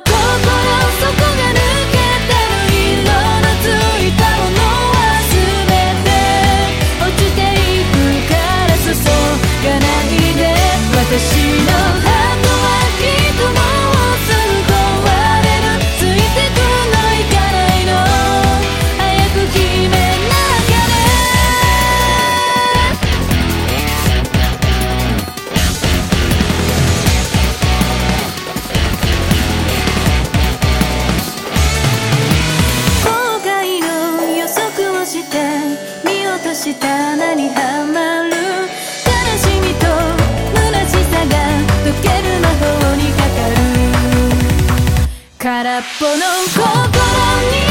底が抜けてる色のついたものは全て落ちていくから注がないで私のハートはきっともうすぐ壊れるついてくのいかないの早く決めなきゃね後悔の予測をして見落とした穴にはまる悲しみと虚しさが溶ける魔法にかかる空っぽの心に